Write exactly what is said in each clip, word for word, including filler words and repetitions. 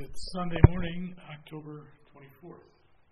It's Sunday morning, October twenty-fourth.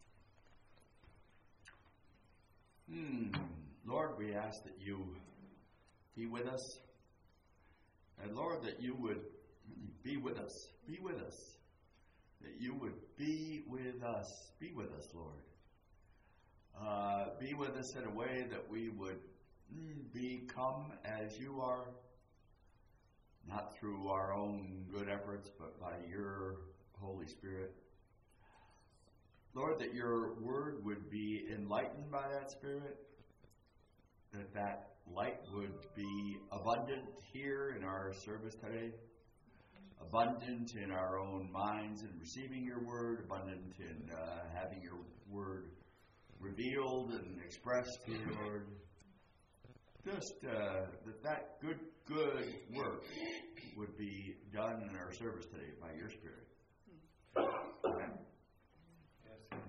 Hmm. Lord, we ask that you be with us. And Lord, that you would be with us. Be with us. That you would be with us. Be with us, Lord. Uh, be with us in a way that we would mm, become as you are. Not through our own good efforts, but by your Holy Spirit. Lord, that your word would be enlightened by that Spirit, that that light would be abundant here in our service today, abundant in our own minds in receiving your word, abundant in uh, having your word revealed and expressed here, Lord. Just uh, that that good, good work would be done in our service today by your Spirit. Amen. Yes.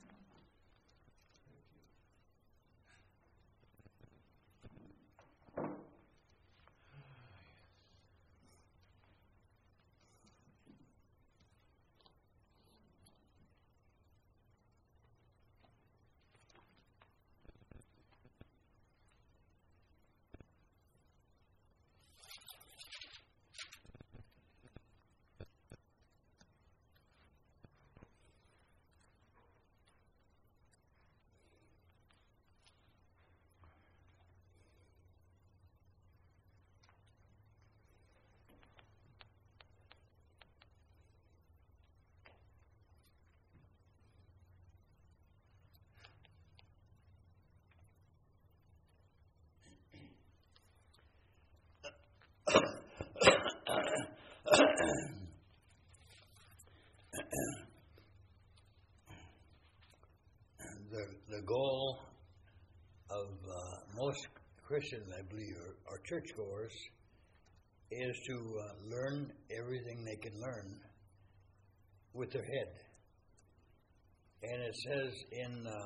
The, the goal of uh, most Christians, I believe, or, or churchgoers, is to uh, learn everything they can learn with their head. And it says in uh,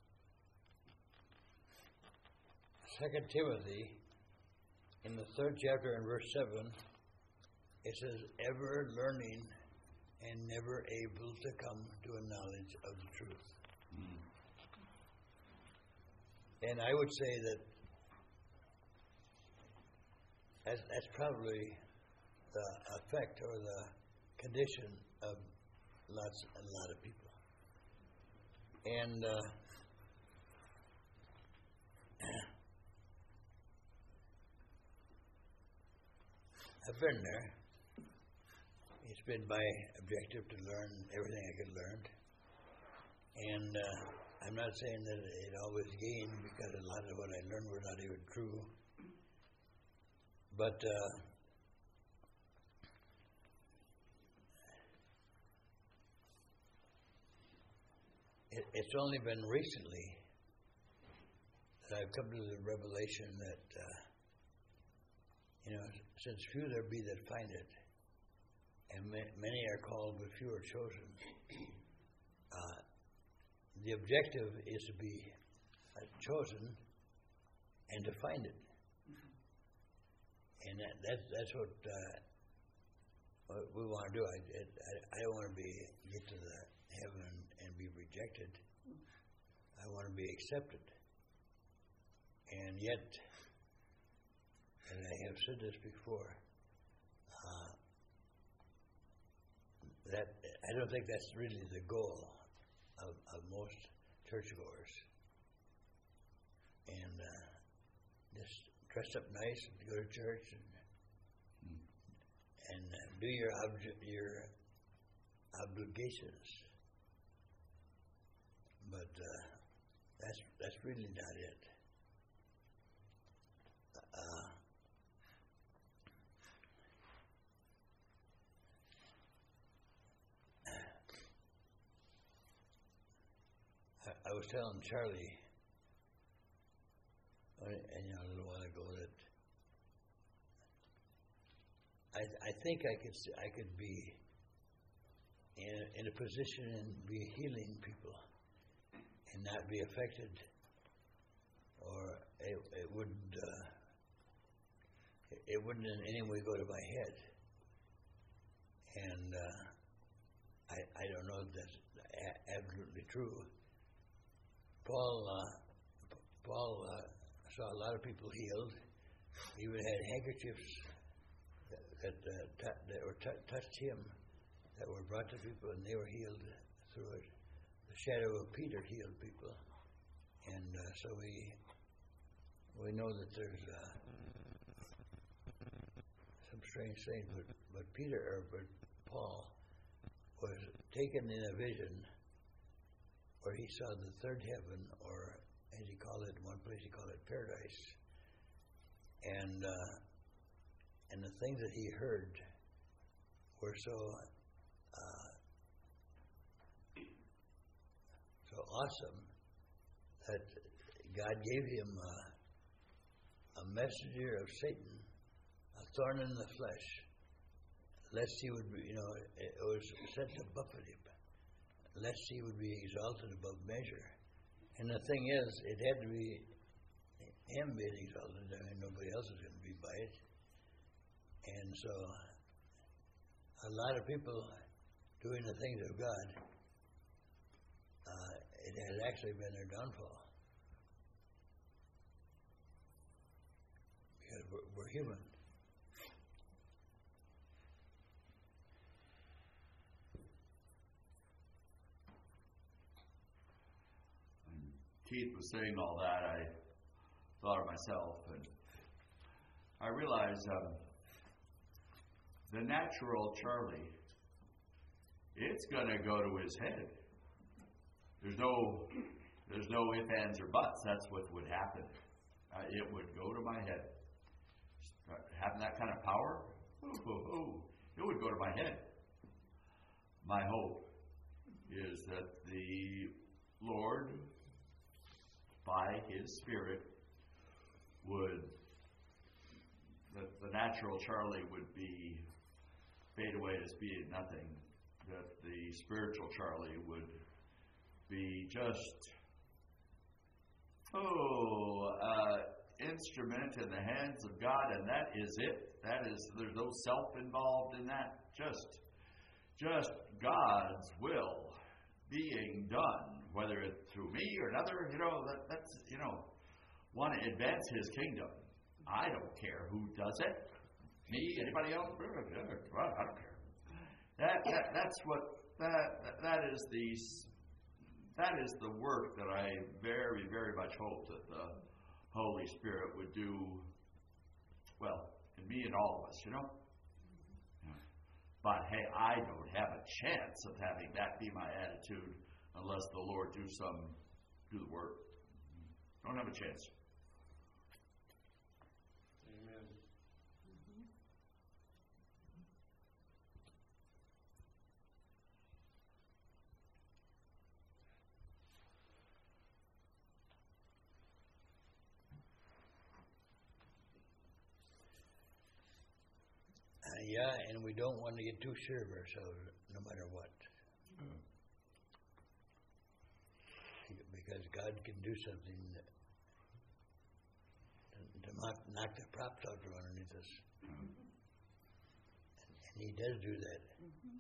Second Timothy, in the third chapter and verse seven, it says, ever learning and never able to come to a knowledge of the truth. Mm. And I would say that that's, that's probably the effect or the condition of lots a lot of people. And uh, I've been there. It's been my objective to learn everything I could learn. And uh, I'm not saying that it always gained, because a lot of what I learned were not even true. But uh, it, it's only been recently that I've come to the revelation that, uh, you know, since few there be that find it, and ma- many are called, but few are chosen. Uh, the objective is to be uh, chosen and to find it. And that, that's, that's what, uh, what we want to do. I, I, I don't want to be get to the heaven and be rejected. I want to be accepted. And yet, and I have said this before, uh, that I don't think that's really the goal of, of most churchgoers. And uh, just dress up nice and go to church and mm. and uh, do your ob- your obligations. But uh, that's that's really not it. Uh, I was telling Charlie, and you know, a little while ago, that I, I think I could I could be in, in a position and be healing people and not be affected, or it, it wouldn't uh, it wouldn't in any way go to my head. And uh, that that's a- absolutely true. Paul, uh, Paul uh, saw a lot of people healed. He even had handkerchiefs that, that, uh, t- that were t- touched him, that were brought to people, and they were healed through it. The shadow of Peter healed people, and uh, so we we know that there's uh, some strange things. But but Peter or but Paul was taken in a vision where he saw the third heaven, or as he called it, in one place he called it paradise, and uh, and the things that he heard were so uh, so awesome that God gave him uh, a messenger of Satan, a thorn in the flesh, lest he would be, you know, it was sent to buffet him, lest he would be exalted above measure. And the thing is, it had to be him being exalted. I mean, nobody else is going to be by it. And so, a lot of people doing the things of God, uh, it has actually been their downfall. Because we're, we're human. Keith was saying all that, I thought of myself, and I realized um, the natural Charlie, it's going to go to his head. There's no, there's no ifs, ands, or buts. That's what would happen. Uh, it would go to my head. Uh, having that kind of power, ooh, ooh, ooh, it would go to my head. My hope is that the Lord, by His Spirit, would, that the natural Charlie would be fade away as being nothing, that the spiritual Charlie would be just, oh, uh, instrument in the hands of God, and that is it. That is, there's no self involved in that. Just, just God's will being done, whether it's through me or another. You know, that, that's, you know, want to advance His kingdom. I don't care who does it. Me, anybody else? Well, I don't care. That, that that's what that that is the that is the work that I very very much hope that the Holy Spirit would do. Well, in me and all of us, you know. But hey, I don't have a chance of having that be my attitude unless the Lord do some do the work. Don't have a chance. Amen. Uh, yeah, and we don't want to get too sure of ourselves, no matter what. Mm. Because God can do something that, to knock, knock the props out from underneath us. Mm. And, and He does do that. Mm-hmm.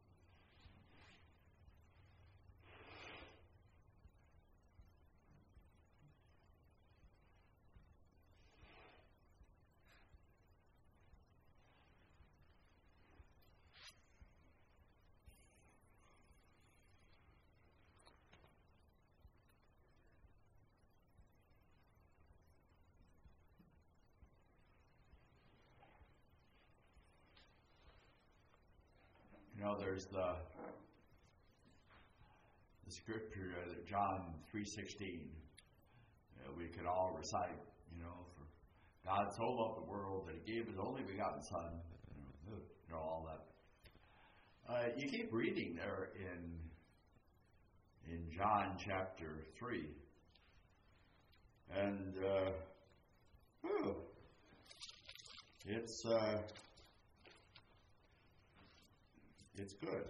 You know, there's the the scripture, uh, John three sixteen. Uh, we can all recite. You know, for God so loved the world that He gave His only begotten Son. You know, you know all that. Uh, you keep reading there in in John chapter three, and uh, whew, it's. Uh, It's good.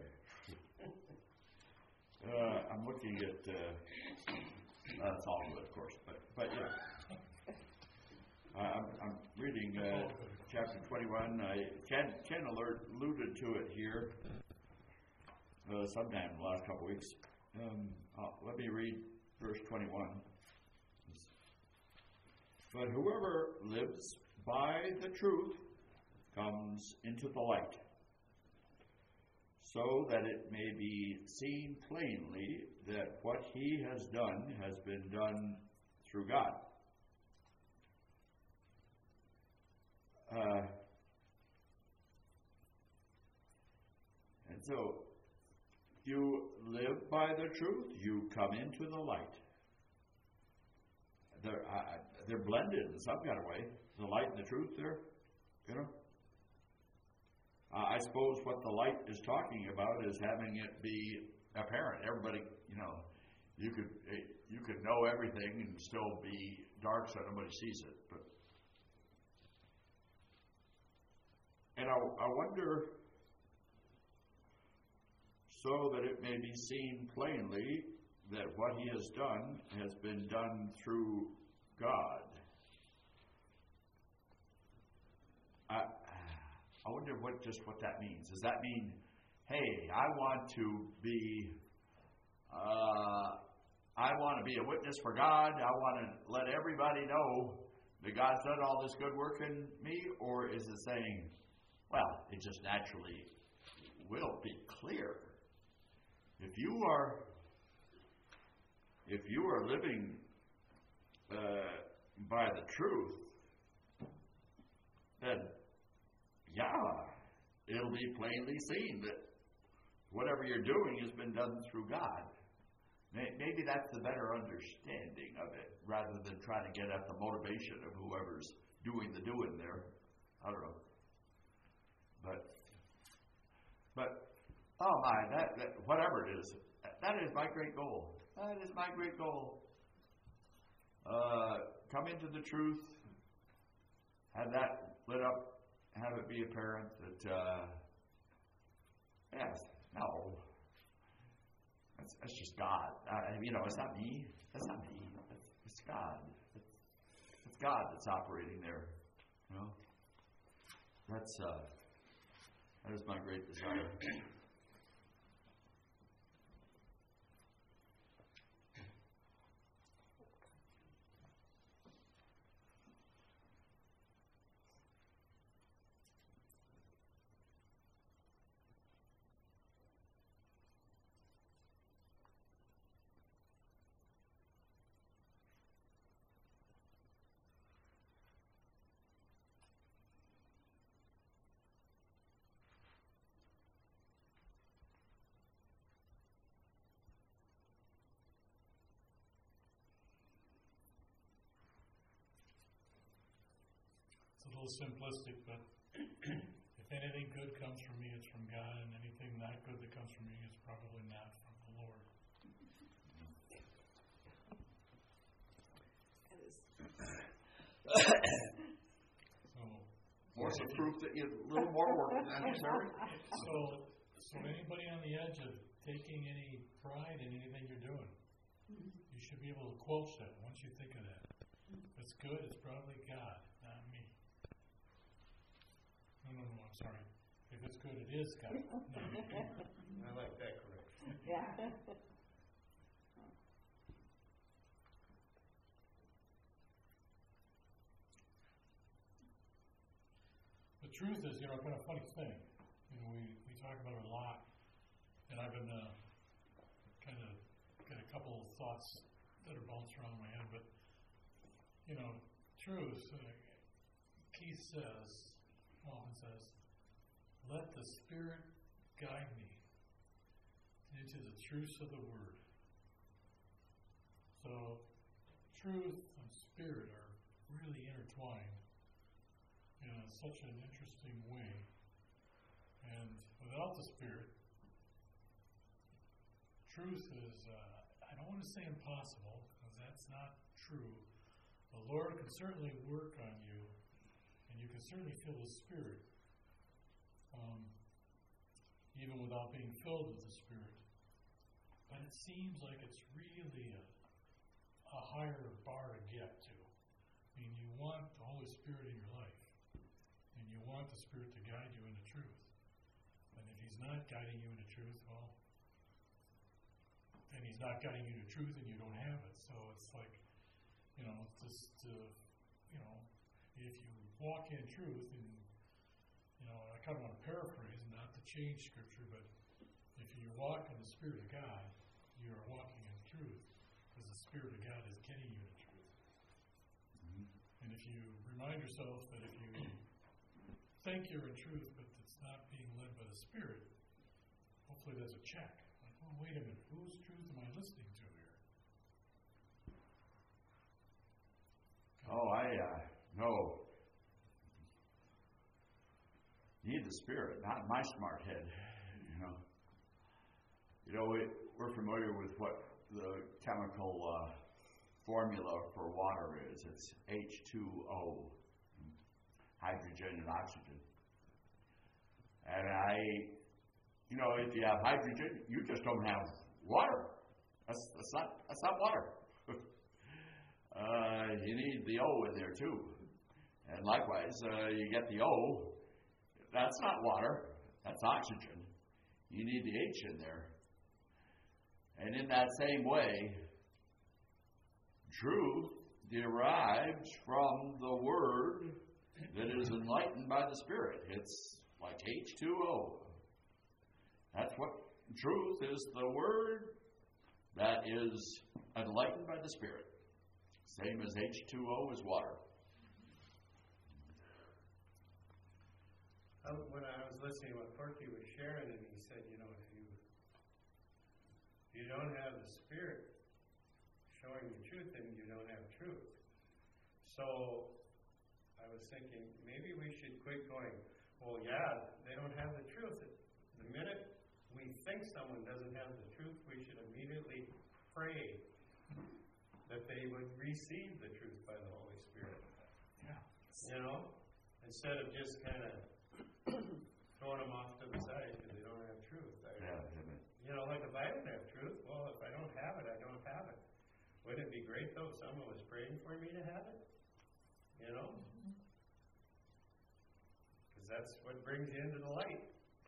Uh, I'm looking at. Uh, uh, it's all good, of course, but but yeah. Uh, I'm, I'm reading uh, chapter twenty-one. I Ken Ken alert, alluded to it here. uh, sometime in the last couple of weeks. Um, uh, let me read verse twenty-one. But whoever lives by the truth comes into the light, so that it may be seen plainly that what he has done has been done through God. Uh, and so, you live by the truth, you come into the light. They're, uh, they're blended in some kind of way. The light and the truth, they're, you know. Uh, I suppose what the light is talking about is having it be apparent. Everybody, you know, you could you could know everything and still be dark so nobody sees it. But and I, I wonder, so that it may be seen plainly that what he has done has been done through God. I, I wonder what just what that means. Does that mean, hey, I want to be, uh, I want to be a witness for God. I want to let everybody know that God's done all this good work in me, or is it saying, well, it just naturally will be clear. If you are, if you are living uh, by the truth, then yeah, it'll be plainly seen that whatever you're doing has been done through God. Maybe that's the better understanding of it, rather than trying to get at the motivation of whoever's doing the doing there. I don't know. But, but, oh my, that, that whatever it is, that is my great goal. That is my great goal. Uh, come into the truth, have that lit up, have it be apparent that, uh, yes, no, that's, that's just God. Uh, you know, it's not me. That's not me. It's God. It's, it's God that's operating there. You know, that's uh, that is my great desire. It's a little simplistic, but if anything good comes from me, it's from God, and anything not good that comes from me is probably not from the Lord. So, More some proof that you a little more work than necessary. so, so anybody on the edge of taking any pride in anything you're doing, you should be able to quote that once you think of that. If it's good, it's probably God, not me. No, no, no, I'm sorry. If it's good, it is God. No. I like that correction. Yeah. The truth is, you know, kind of funny thing. You know, we, we talk about it a lot, and I've been uh, kind of got a couple of thoughts that are bouncing around my head. But you know, truth. Uh, Keith says, often says, "Let the Spirit guide me into the truths of the Word." So, truth and spirit are really intertwined in a, such an interesting way. And without the Spirit, truth is, uh, I don't want to say impossible, because that's not true. The Lord can certainly work on you, and you can certainly feel the Spirit, um, even without being filled with the Spirit. But it seems like it's really a, a higher bar to get to. I mean, you want the Holy Spirit in your life, and you want the Spirit to guide you into truth. And if He's not guiding you into truth, well, and He's not guiding you to truth, and you don't have it. So it's like, you know, just to, you know, if you walk in truth, and you know, I kind of want to paraphrase, not to change Scripture, but if you walk in the Spirit of God, you are walking in truth, because the Spirit of God is getting you to truth. Mm-hmm. And if you remind yourself that if you think you're in truth, but it's not being led by the Spirit, hopefully there's a check. Like, oh, wait a minute, whose truth am I listening to here? Oh, I uh, no. Need the Spirit, not my smart head. You know. You know, we, we're familiar with what the chemical uh, formula for water is. It's H two O, hydrogen and oxygen. And I, you know, if you have hydrogen, you just don't have water. That's, that's not that's not water. uh, you need the O in there too. And likewise, uh, you get the O. That's not water. That's oxygen. You need the H in there. And in that same way, truth derives from the Word that is enlightened by the Spirit. It's like H two O. That's what truth is, the Word that is enlightened by the Spirit. Same as H two O is water. Um, when I was listening to what Porky was sharing, and he said, you know, if you if you don't have the Spirit showing you truth, then you don't have truth. So I was thinking, maybe we should quit going, well, yeah, they don't have the truth. The minute we think someone doesn't have the truth, we should immediately pray that they would receive the truth by the Holy Spirit. Yeah. You know? Instead of just kind of throwing them off to the side because they don't have truth. I, Yeah, you know, like if I don't have truth, well, if I don't have it, I don't have it. Wouldn't it be great, though, if someone was praying for me to have it? You know? Because that's what brings you into the light.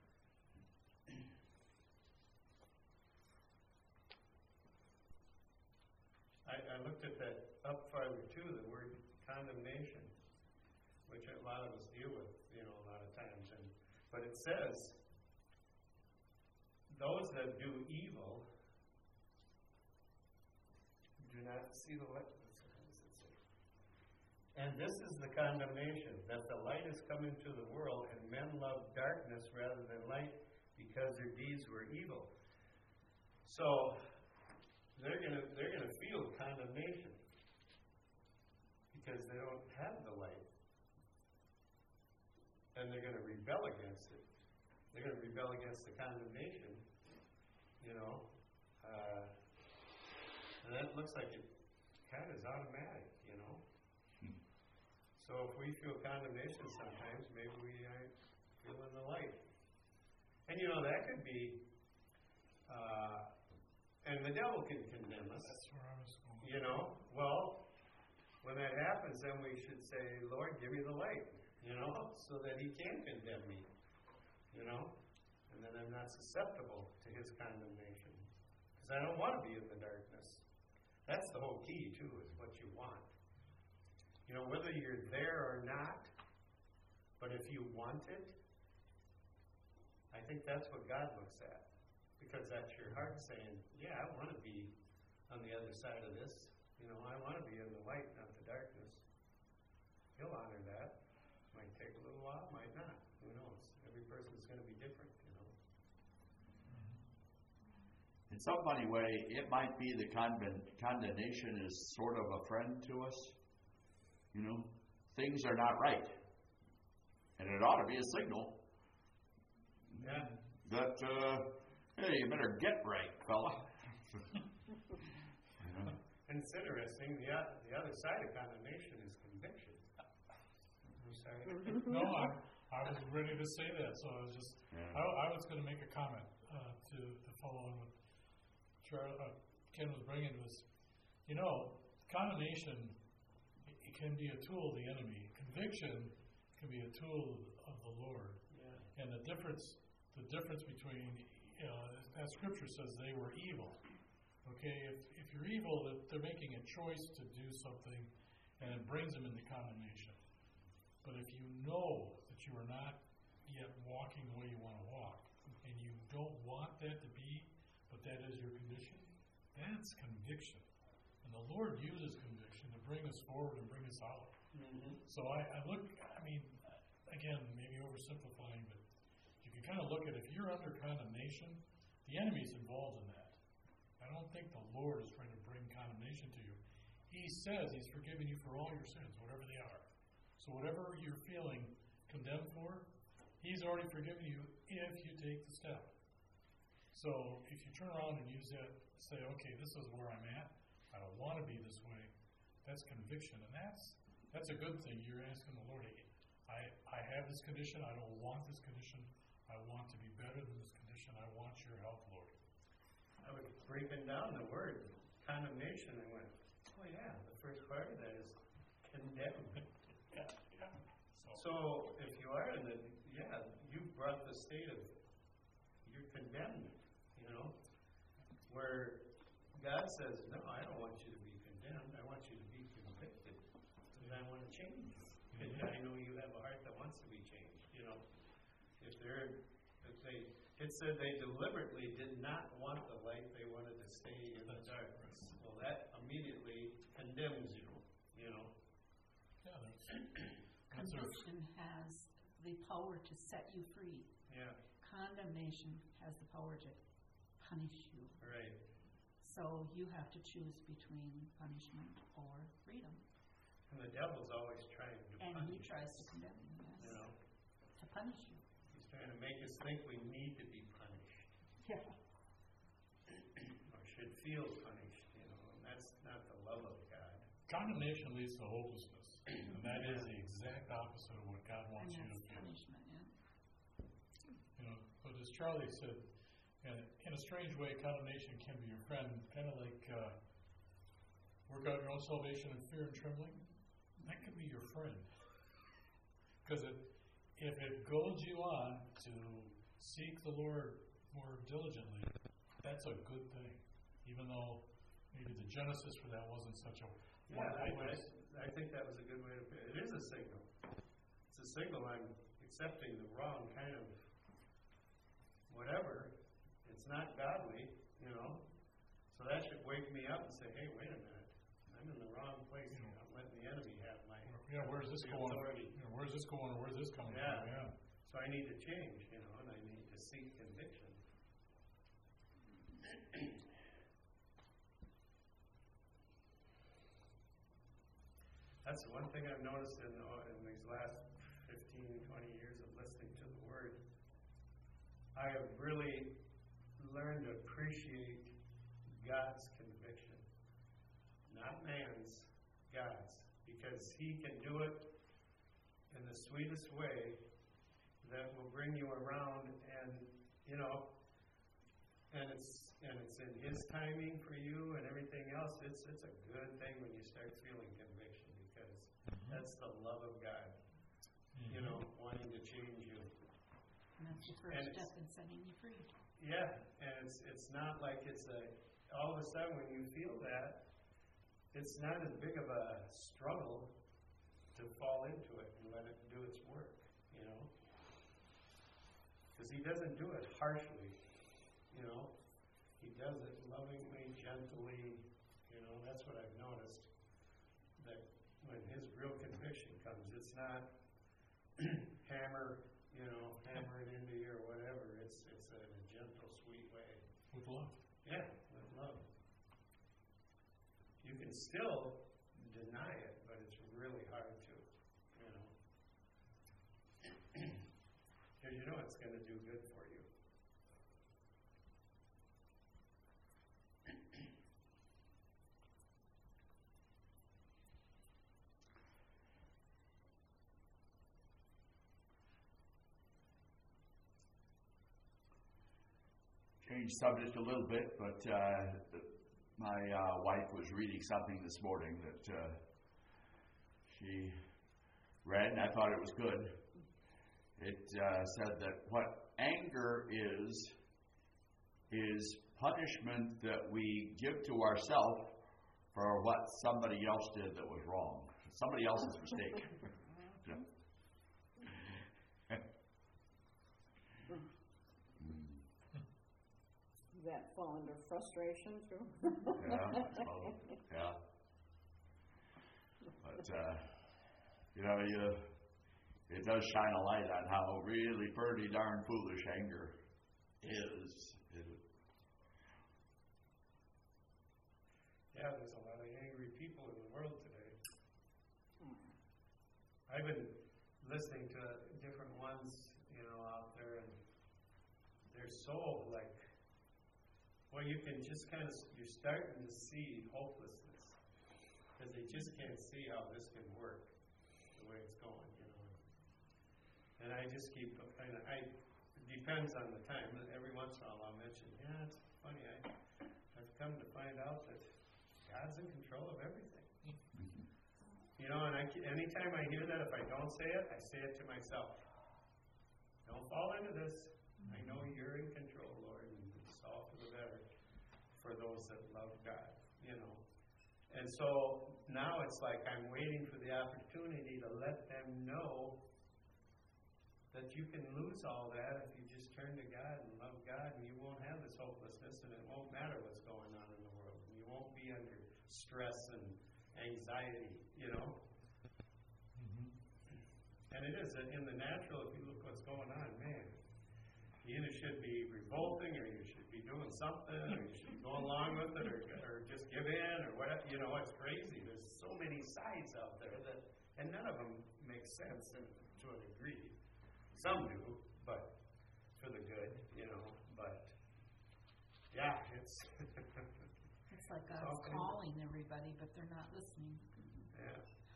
I, I looked at that up farther, too, the word condemnation, which a lot of us deal with, you know, a lot of times. And but it says, those that do evil do not see the light. And this is the condemnation, that the light has come into the world, and men love darkness rather than light because their deeds were evil. So they're gonna they're gonna feel condemnation because they don't have the light. And they're going to rebel against it. They're going to rebel against the condemnation, you know. Uh, and that looks like it kind of is automatic, you know. Hmm. So if we feel condemnation sometimes, maybe we aren't feeling the light. And, you know, that could be, uh, and the devil can condemn us. That's where I was going. You know, well, when that happens, then we should say, Lord, give me the light. You know, so that He can condemn me, you know, and then I'm not susceptible to His condemnation. Because I don't want to be in the darkness. That's the whole key, too, is what you want. You know, whether you're there or not, but if you want it, I think that's what God looks at. Because that's your heart saying, yeah, I want to be on the other side of this. You know, I want to be in the light, not the darkness. He'll honor that. Might take a little while, might not. Who knows? Every person's going to be different, you know. In some funny way, it might be the con- condemnation is sort of a friend to us. You know, things are not right. And it ought to be a signal Yeah. that, uh, hey, you better get right, fella. You know? And it's interesting, the, o- the other side of condemnation is conviction. I'm sorry. No, I, I was ready to say that, so I was just, Yeah. I, I was going to make a comment uh, to, to follow on what Charlie, uh, Ken was bringing was, you know, condemnation it, it can be a tool of the enemy. Conviction can be a tool of the Lord. Yeah. And the difference, the difference between, you know, that Scripture says they were evil. Okay, if, if you're evil, that they're making a choice to do something, and it brings them into condemnation. But if you know that you are not yet walking the way you want to walk, and you don't want that to be, but that is your condition, that's conviction. And the Lord uses conviction to bring us forward and bring us out. Mm-hmm. So I, I look, I mean, again, maybe oversimplifying, but you can kind of look at if you're under condemnation, the enemy's involved in that. I don't think the Lord is trying to bring condemnation to you. He says He's forgiven you for all your sins, whatever they are. So whatever you're feeling condemned for, He's already forgiven you if you take the step. So if you turn around and use that, say, okay, this is where I'm at. I don't want to be this way. That's conviction, and that's that's a good thing. You're asking the Lord, I I have this condition. I don't want this condition. I want to be better than this condition. I want your help, Lord. I was breaking down the word condemnation and went, oh yeah, the first part of that is condemn. Yeah, yeah. So, So if you are in the, yeah, you brought the state of, you're condemned, you know, where God says, no, I don't want you to be condemned. I want you to be convicted because I want to change you. Because I know you have a heart that wants to be changed, you know. If they're, if they, it said they deliberately did not want the light, they wanted to stay in the darkness. Well, that immediately condemns you, you know. yeah, that's, that's our, Conviction has the power to set you free. Yeah, Condemnation has the power to punish you. right. So you have to choose between punishment or freedom. And the devil's always trying to And punish he tries us, to condemn you, yes. you know. To punish you. He's trying to make us think we need to be punished Yeah. or should feel punished, you know, and that's not the love of God. condemnation leads to hopelessness, and that is the exact opposite of what God And wants you to that's feel. punishment, yeah. You know, but as Charlie said, in, in a strange way, condemnation can be your friend, kind of like uh, work out your own salvation in fear and trembling. That could be your friend, because it, if it goads you on to seek the Lord more diligently, that's a good thing. Even though maybe the genesis for that wasn't such a Yeah, I, one-way I, I think that was a good way to put it. It is a signal. It's a signal I'm accepting the wrong kind of whatever. It's not godly, you know. So that should wake me up and say, hey, wait a minute. I'm in the wrong place. You know. I'm letting the enemy have my Yeah, where's this the going? authority. You know, where's this going, or where's this coming Yeah. from? Yeah. So I need to change, you know, and I need to seek conviction. That's the one thing I've noticed in, uh, in these last fifteen, twenty years of listening to the Word. I have really learned to appreciate God's conviction. Not man's, God's. Because He can do it in the sweetest way that will bring you around and, you know, and it's and it's in His timing for you and everything else. It's it's a good thing when you start feeling conviction because that's the love of God, Mm-hmm. you know, wanting to change you. And that's the first And step it's- in setting you free. Yeah, and it's it's not like it's a all of a sudden when you feel that, it's not as big of a struggle to fall into it and let it do its work, you know. Because He doesn't do it harshly, you know. He does it lovingly, gently, you know. That's what I've noticed. That when His real conviction comes, it's not hammer, you know, hammer it into you or whatever. It's it's in a gentle, sweet way. With love. Yeah, with love. You can still deny it, but it's really hard to, you know. Because you know it's going to do good for you. Change subject a little bit, but uh, my uh, wife was reading something this morning that uh, she read, and I thought it was good. It uh, said that what anger is, is punishment that we give to ourselves for what somebody else did that was wrong. Somebody else's mistake. Yeah. Does that fall under frustration too? Yeah, well, yeah. But, uh, you know, you, it does shine a light on how really pretty darn foolish anger is. It, Yeah, there's a lot of angry people in the world today. I've been listening to different ones, you know, out there, and they're so like, well, you can just kind of, you're starting to see hopelessness because they just can't see how this can work the way it's going, you know. And I just keep kind of, I, it depends on the time. Every once in a while I'll mention, yeah, it's funny, I, I've come to find out that God's in control of everything. You know, and I, anytime I hear that, if I don't say it, I say it to myself. Don't fall into this. I know you're in control, Lord, and it's all for the better for those that love God, you know. And so now it's like I'm waiting for the opportunity to let them know that you can lose all that if you just turn to God and love God, and you won't have this hopelessness, and it won't matter what's going on in the world. And you won't be under stress and anxiety, you know. Mm-hmm. And it is in the natural. If you look what's going on, man, you either should be revolting, or you should be doing something, or you should be going along with it, or, or just give in, or whatever. You know, it's crazy. There's so many sides out there that, and none of them make sense in, to a degree. Some do, but for the good, you know. But yeah, it's. It's like It's all God's kinds of- calling everybody, but they're not listening. Yeah.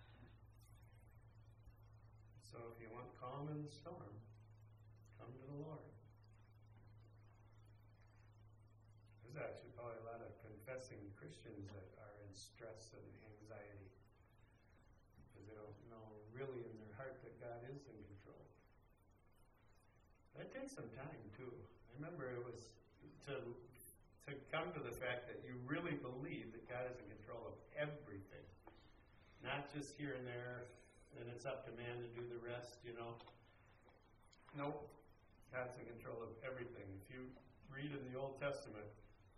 So if you want calm in the storm, come to the Lord. There's actually probably a lot of confessing Christians that are in stress and anxiety because they don't know really in their heart that God is in control. That takes some time too. I remember it was to to come to the fact that you really believe that God is in control of everything. Not just here and there, and it's up to man to do the rest, you know. Nope. God's in control of everything. If you read in the Old Testament,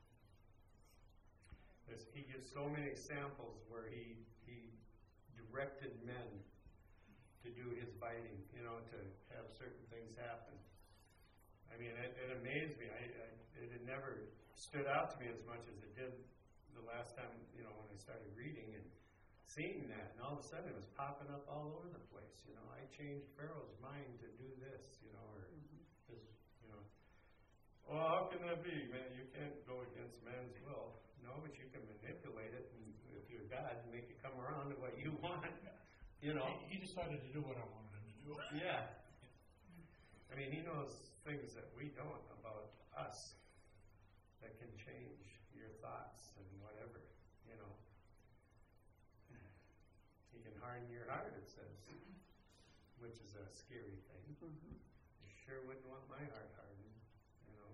there's, he gives so many examples where he, he directed men to do his bidding, you know, to have certain things happen. I mean, it, it amazed me. I, I, it had never stood out to me as much as it did the last time, you know, when I started reading and seeing that. And all of a sudden it was popping up all over the place. You know, I changed Pharaoh's mind to do this, you know, or his, you know. Well, how can that be, man? You can't go against man's will. No, but you can manipulate it, and if you're God, make it come around to what you want. You know. He, he decided to do what I wanted him to do. Yeah. I mean, he knows things that we don't about us that can change your thoughts and whatever, you know. He can harden your heart, it says, which is a scary thing. Mm-hmm. You sure wouldn't want my heart hardened, you know.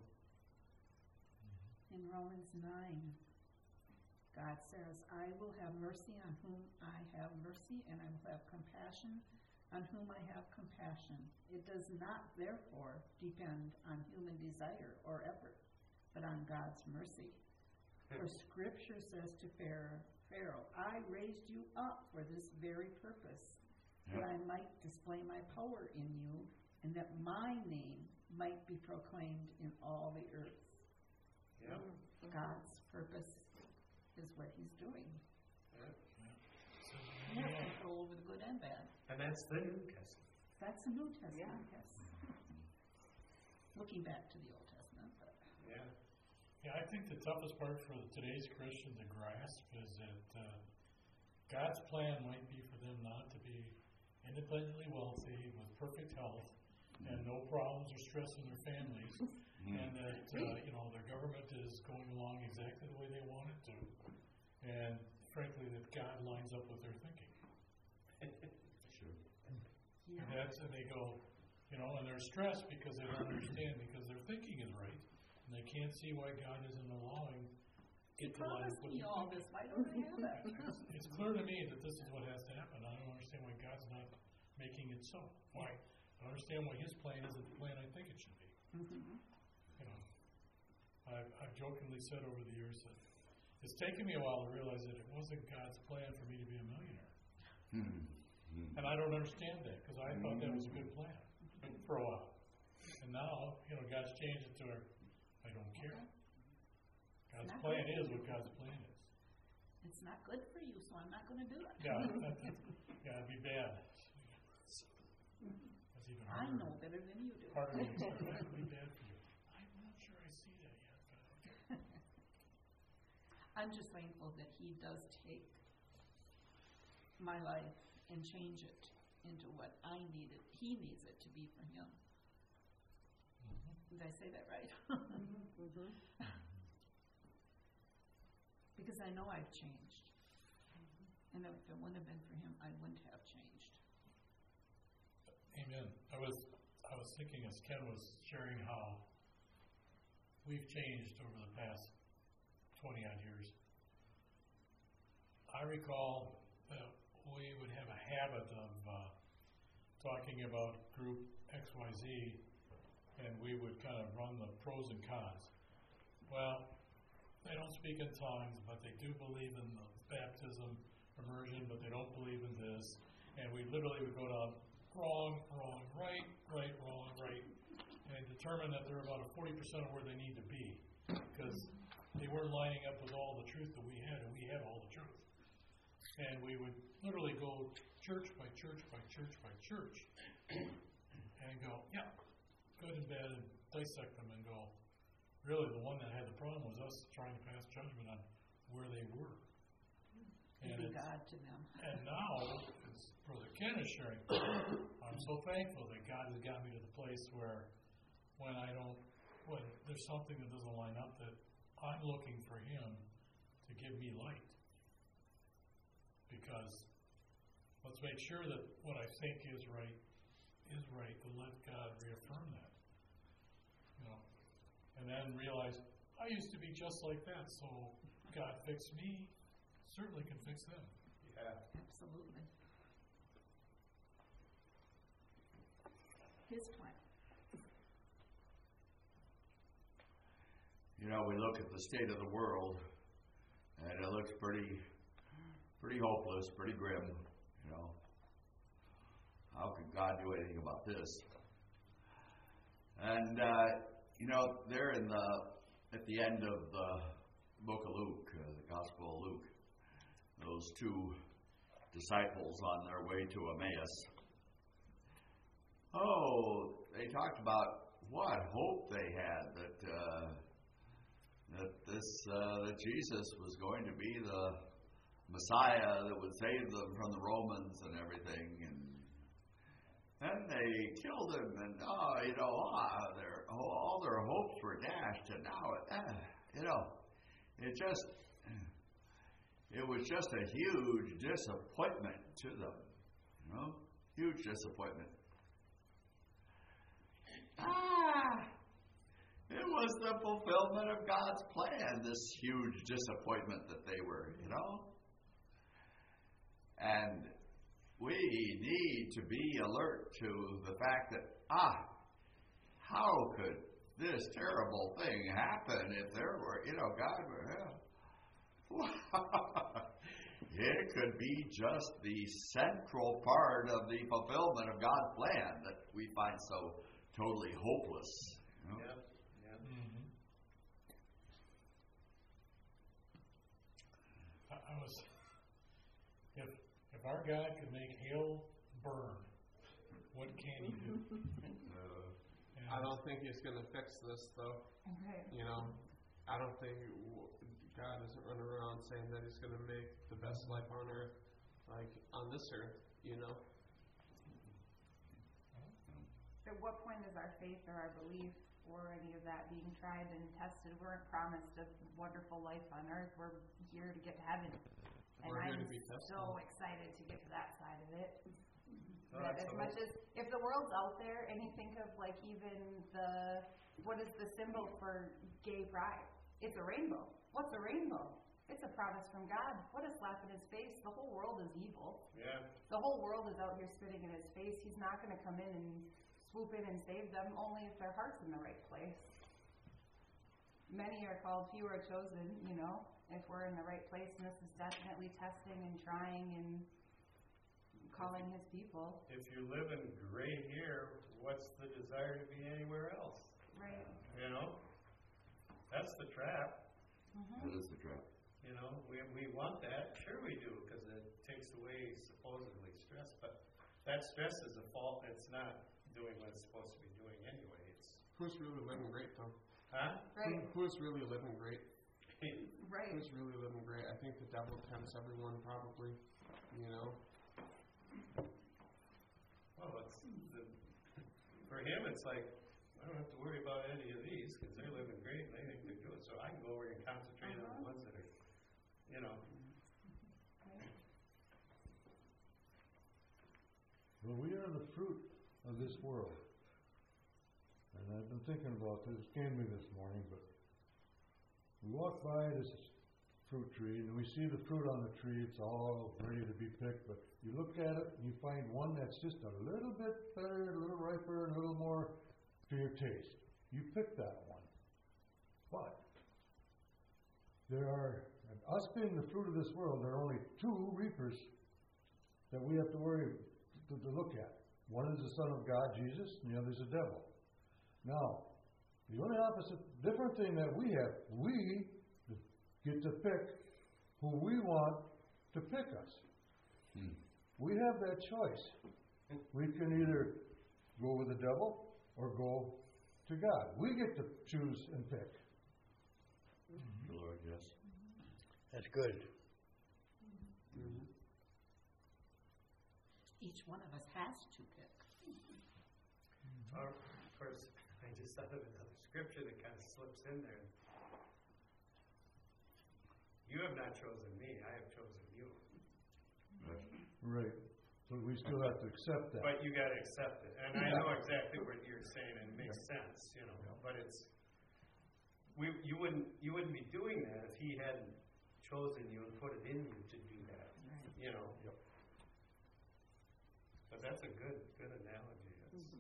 In Romans nine, God says, I will have mercy on whom I have mercy, and I will have compassion on whom I have compassion. It does not, therefore, depend on human desire or effort, but on God's mercy. For Scripture says to Pharaoh, I raised you up for this very purpose, that I might display my power in you, and that my name might be proclaimed in all the earth. Yeah. God's purpose is what he's doing. Yeah. He has control over the good and bad. And that's the New Testament. That's the New Testament, Yeah. yes. Looking back to the Old Testament, but Yeah. Yeah, I think the toughest part for today's Christian to grasp is that uh, God's plan might be for them not to be independently wealthy with perfect health and no problems or stress in their families, and that uh, you know their government is going along exactly the way they want it to, and frankly that God lines up with their thinking. Sure. yeah. And that's and they go, you know, and they're stressed because they don't understand because their thinking is right, and they can't see why God isn't allowing You it to line promised up with me His all plan. this. Why don't I have that? It's, it's clear to me that this is what has to happen. I don't understand why God's not making it so. Why? I don't understand why His plan isn't the plan I think it should be. Mm-hmm. You know, I've, I've jokingly said over the years that it's taken me a while to realize that it wasn't God's plan for me to be a millionaire. Mm-hmm. And I don't understand that because I thought that was a good plan for a while. And now, you know, God's changed it to a, I don't care. God's Not plan good. is what God's plan is. It's not good for you, so I'm not going to do it. Yeah, that, that, yeah, it'd be bad. That's even I harder. know better than you do. Part of me is that would be bad for you. I'm not sure I see that yet, but okay. I'm just thankful that He does take my life and change it into what I need it. He needs it to be for Him. Mm-hmm. Did I say that right? Mm-hmm. Because I know I've changed. And if it wouldn't have been for Him, I wouldn't have changed. Amen. I was I was thinking as Ken was sharing how we've changed over the past twenty odd years. I recall that we would have a habit of uh, talking about group X Y Z, and we would kind of run the pros and cons. Well, they don't speak in tongues, but they do believe in the baptism, immersion, but they don't believe in this. And we literally would go down wrong, wrong, right, right, wrong, right, and determine that they're about a forty percent of where they need to be because they weren't lining up with all the truth that we had, and we had all the truth. And we would literally go church by church by church by church and go, yeah, good and bad, and dissect them and go, really the one that had the problem was us trying to pass judgment on where they were. And And be it's- God to them. and now, as Brother Ken is sharing, I'm so thankful that God has got me to the place where when I don't, when there's something that doesn't line up, that I'm looking for Him to give me light. Because let's make sure that what I think is right is right, to let God reaffirm that. You know, and then realize I used to be just like that, so God fixed me, certainly can fix them. Yeah. Absolutely. His plan. You know, we look at the state of the world, and it looks pretty, pretty hopeless, pretty grim. You know, how could God do anything about this? And uh, you know, there in the at the end of the book of Luke, uh, the Gospel of Luke, those two disciples on their way to Emmaus. Oh, they talked about what hope they had that. Uh, That this uh, that Jesus was going to be the Messiah that would save them from the Romans and everything, and then they killed him, and oh, you know, ah, their all their hopes were dashed, and now, uh, you know, it just it was just a huge disappointment to them, you know, huge disappointment. Ah. It was the fulfillment of God's plan, this huge disappointment that they were, you know. And we need to be alert to the fact that, ah, how could this terrible thing happen if there were, you know, God were, yeah. It could be just the central part of the fulfillment of God's plan that we find so totally hopeless, you know. Yeah. Mm-hmm. I, I was, if if our God could make hail burn, what can He do? Uh, And I don't think He's going to fix this, though. Okay. You know, I don't think w- God isn't running around saying that He's going to make the best life on earth, like on this earth. You know. At what point is our faith or our belief or any of that being tried and tested? We weren't promised a wonderful life on earth. We're here to get to heaven. And We're here I'm to be tested. so excited to get to that side of it. So That that's as the much whole- as, if the world's out there and you think of like even the, what is the symbol for gay pride? It's a rainbow. What's a rainbow? It's a promise from God. What a slap in his face. The whole world is evil. Yeah. The whole world is out here spitting in his face. He's not going to come in and swoop in and save them, only if their heart's in the right place. Many are called, few are chosen, you know, if we're in the right place. And this is definitely testing and trying and calling his people. If you live in gray here, what's the desire to be anywhere else? Right. You know? That's the trap. Mm-hmm. That is the trap. You know, we we want that. Sure we do, because it takes away supposedly stress. But that stress is a fault. It's not doing what it's supposed to be doing anyway. It's Who's really living great, though? Huh? Right. Who, who's really living great? Right. Who's really living great? I think the devil tempts everyone, probably. You know? Well, it's the, for him, it's like, I don't have to worry about any of these because they're living great and they think they're good. So I can go over and concentrate Uh-huh. on the ones that are, you know. Well, we are the fruit of this world. And I've been thinking about this, it came to me this morning, but we walk by this fruit tree and we see the fruit on the tree, it's all ready to be picked, but you look at it and you find one that's just a little bit better, a little riper, and a little more to your taste. You pick that one. But there are, us being the fruit of this world, there are only two reapers that we have to worry to, to look at. One is the Son of God, Jesus, and the other is the devil. Now, the only opposite, different thing that we have, we get to pick who we want to pick us. Hmm. We have that choice. We can either go with the devil or go to God. We get to choose and pick. The Lord, yes. That's good. Mm-hmm. Each one of us has to pick. Or, of course, I just thought of another scripture that kind of slips in there. You have not chosen me, I have chosen you. Right. But we still have to accept that. But you got to accept it. And I know exactly what you're saying, and it makes sense, you know. But it's we you wouldn't you wouldn't be doing that if he hadn't chosen you and put it in you to do that. Right. You know. Yep. But that's a good good analogy. It's, Mm-hmm.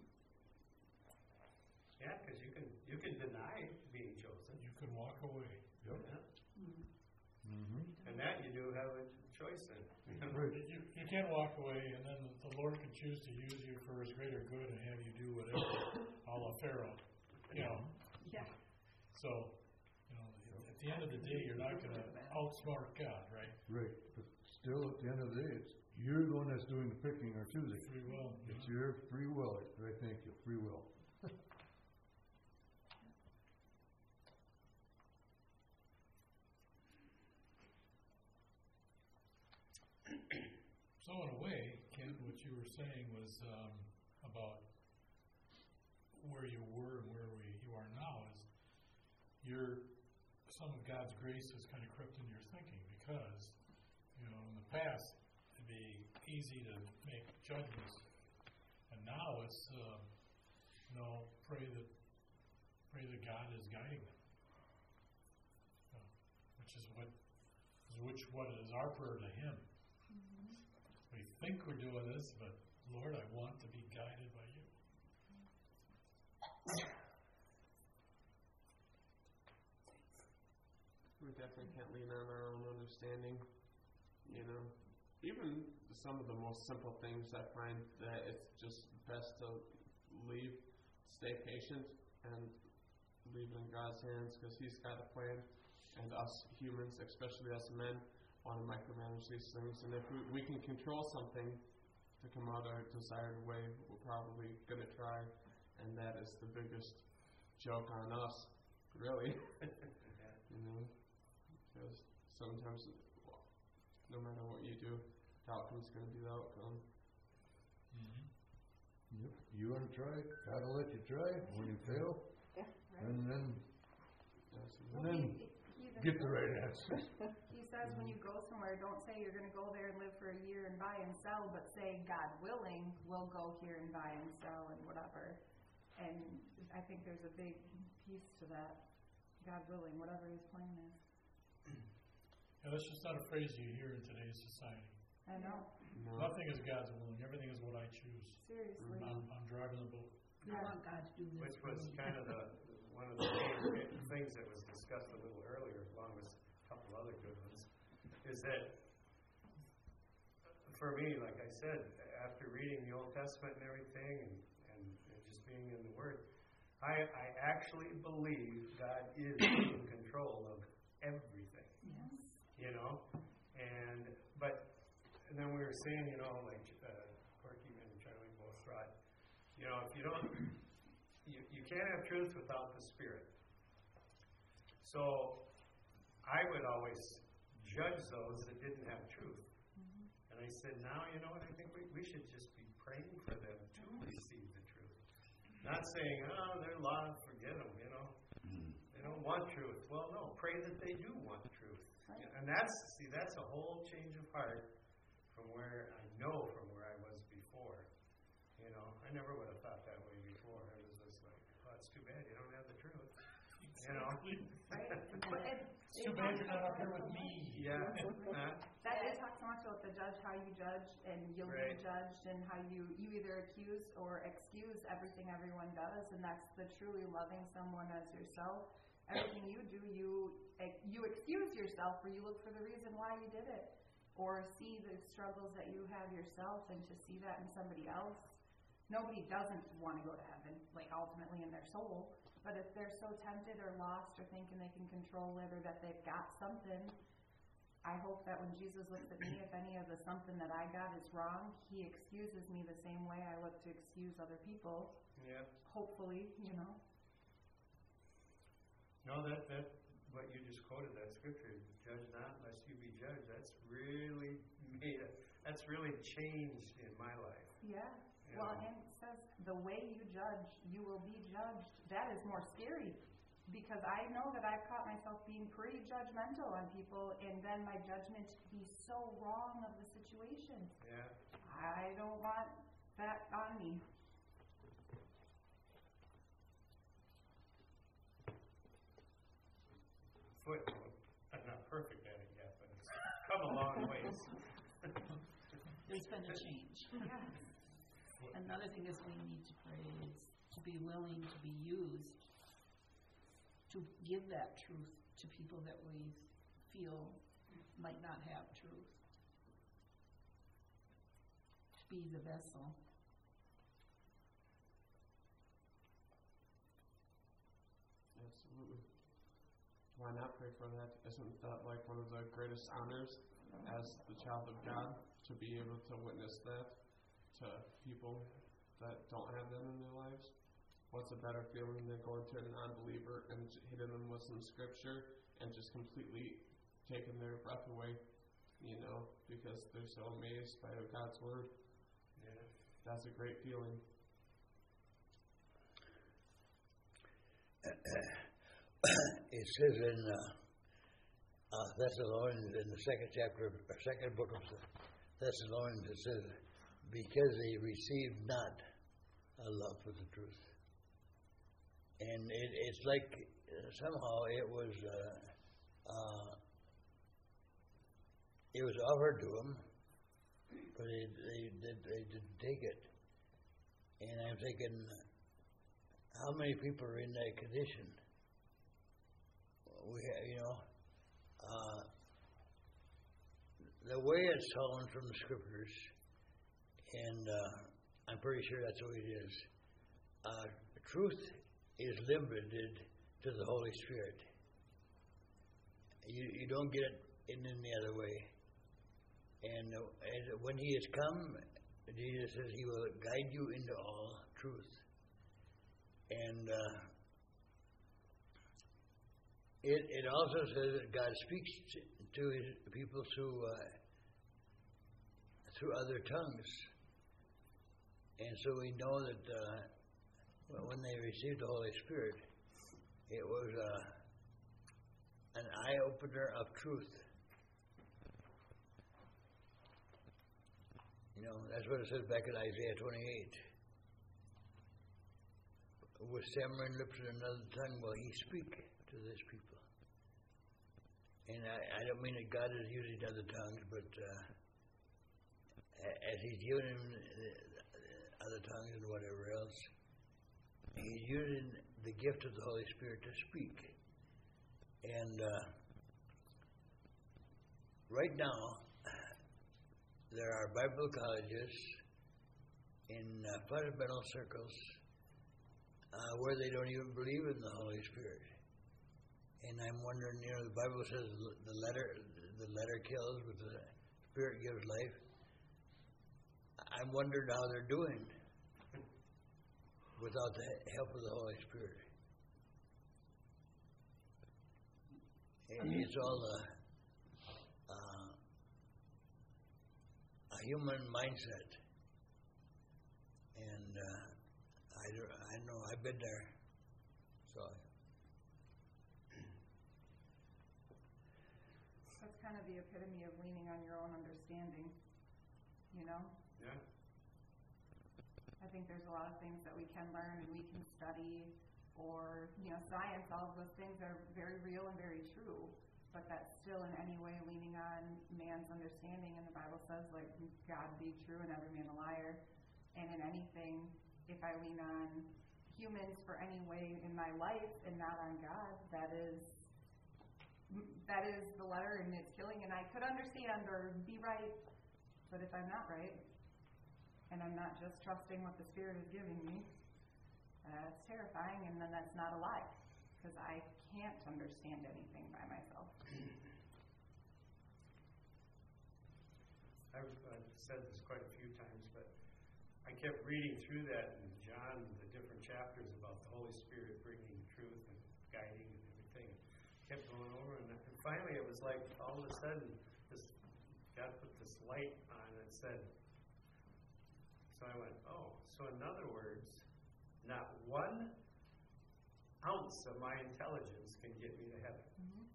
yeah, because you can you can deny being chosen. You can walk away. Yep. Yeah. Mm-hmm. And that you do have a choice in. Right. You, you can walk away, and then the Lord can choose to use you for His greater good and have you do whatever, a la Pharaoh. You know. Yeah. So, you know, at the end of the day, you're not going to outsmart God, right? Right. But still, at the end of the day, it's you're the one that's doing the picking or choosing. Free will. It's your free will. Right? Thank you. Free will. So in a way, Kent, what you were saying was um, about where you were and where we, you are now is your some of God's grace has kind of crept into your thinking because, you know, in the past it'd be easy to make judgments, and now it's um, you know pray that pray that God is guiding them, so, which is what is which what is our prayer to Him. We think we're doing this, but Lord, I want to be guided by you. We definitely can't lean on our own understanding. You know, even some of the most simple things, I find that it's just best to leave, stay patient, and leave it in God's hands because He's got a plan. And us humans, especially us men, want to micromanage these things. And if we, we can control something to come out our desired way, we're probably going to try. And that is the biggest joke on us, really. You know, because sometimes, well, no matter what you do, the outcome's going to be the outcome. Mm-hmm. Yep. You want to try? God will let you try. When you fail, Yeah. Right. and then That's and then He even get the right answer. He says when you go somewhere, don't say you're going to go there and live for a year and buy and sell, but say, God willing, we'll go here and buy and sell and whatever. And I think there's a big piece to that. God willing, whatever his plan is. Yeah, that's just not a phrase you hear in today's society. I know. No. Nothing is God's willing. Everything is what I choose. Seriously. I'm, I'm driving the boat. I want God to do this. Which for was me. kind of the, one of the main things that was discussed a little earlier, along with a couple of other good ones, is that for me, like I said, after reading the Old Testament and everything, and, and, and just being in the Word, I, I actually believe God is in control of everything. Yes. You know, and but and then we were saying, you know, like uh, Corky and Charlie both brought, you know, if you don't, you, you can't have truth without the Spirit. So I would always judge those that didn't have truth. Mm-hmm. And I said, now, you know what, I think we, we should just be praying for them to receive the truth. Not saying, oh, they're lost, forget them, you know. They don't want truth. Well, no, pray that they do want truth. Right. And that's, see, that's a whole change of heart from where I know from where I was before. You know, I never would have thought that way before. I was just like, oh, it's too bad you don't have the truth. You know? Right? But it, It's too bad you're not up here with me. Yeah. Uh, That it talks so much about the judge, how you judge, and you'll Right. be judged, and how you, you either accuse or excuse everything everyone does, and that's the truly loving someone as yourself. Everything you do, you you excuse yourself, or you look for the reason why you did it, or see the struggles that you have yourself, and to see that in somebody else. Nobody doesn't want to go to heaven, like ultimately in their soul, but if they're so tempted or lost or thinking they can control it or that they've got something, I hope that when Jesus looks at me, if any of the something that I got is wrong, he excuses me the same way I look to excuse other people. yeah. Hopefully, you know. No, that, that, what you just quoted, that scripture, judge not lest you be judged, that's really made a, that's really changed in my life. Yeah. You Well, know? and it says, the way you judge, you will be judged. That is more scary, because I know that I've caught myself being pretty judgmental on people, and then my judgment be so wrong of the situation. Yeah. I don't want that on me. Footnote, I'm not perfect at it yet, but it's come a long ways. There's been a change. Yeah. Another thing is we need to pray is to be willing to be used to give that truth to people that we feel might not have truth. To be the vessel. Absolutely. Why not pray for that? Isn't that like one of the greatest honors as the child of God, to be able to witness that to people that don't have that in their lives? What's a better feeling than going to a non-believer and hitting them with some scripture and just completely taking their breath away, you know, because they're so amazed by God's word. Yeah. That's a great feeling. It says in uh, uh, Thessalonians, in the second chapter, or second book of Thessalonians, it says, because they received not a love for the truth. And it, it's like uh, somehow it was uh, uh, it was offered to them, but they, they, did, they didn't take it. And I'm thinking, how many people are in that condition? We have, you know, uh, the way it's told from the scriptures, and uh, I'm pretty sure that's the way it is. Uh, truth is limited to the Holy Spirit. You you don't get it in any other way. And, uh, and when He has come, Jesus says He will guide you into all truth. And uh, It, it also says that God speaks to His people through uh, through other tongues, and so we know that uh, when they received the Holy Spirit, it was uh, an eye eye-opener of truth. You know, that's what it says back in Isaiah twenty-eight. With stammering lips and another tongue will he speak to this people. And I, I don't mean that God is using other tongues, but uh, as he's given him other tongues and whatever else, he's using the gift of the Holy Spirit to speak. And uh, right now, there are Bible colleges in uh, fundamental circles uh, where they don't even believe in the Holy Spirit. And I'm wondering, you know, the Bible says the letter, the letter kills, but the Spirit gives life. I'm wondering how they're doing without the help of the Holy Spirit. It's all a, uh, a human mindset. And uh, I, I know, I've been there. So. That's kind of the epitome of leaning on your own understanding, you know? Yeah. I think there's a lot of things that we can learn and we can study, or, you know, science, all of those things are very real and very true, but that's still in any way leaning on man's understanding, and the Bible says, like, God be true and every man a liar. And in anything, if I lean on humans for any way in my life and not on God, that is that is the letter, and it's killing. And I could understand or be right, but if I'm not right, and I'm not just trusting what the Spirit is giving me, that's terrifying, and then that's not a lie, because I can't understand anything by myself. I've, I've said this quite a few times, but I kept reading through that in John, the different chapters about the Holy Spirit bringing truth and guiding and everything. Kept going over, and finally it was like all of a sudden, this God put this light on and said, so I went, oh, so in other words, not one ounce of my intelligence can get me to heaven. Mm-hmm.